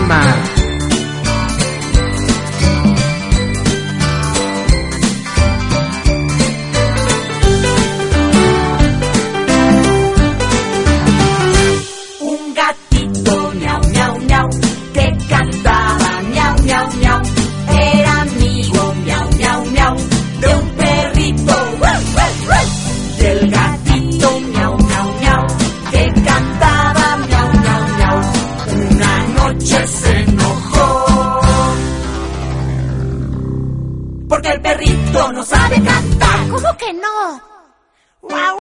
mar. Un gatito miau, miau, miau, que cantaba miau, miau, miau. Era amigo miau, miau, miau, de un perrito. ¡Ruff, ruff, ruff! Del gatito miau, miau, miau, que cantaba miau, miau, miau. Una noche se enojó porque el perrito no sabe cantar. ¿Cómo que no? ¡Guau!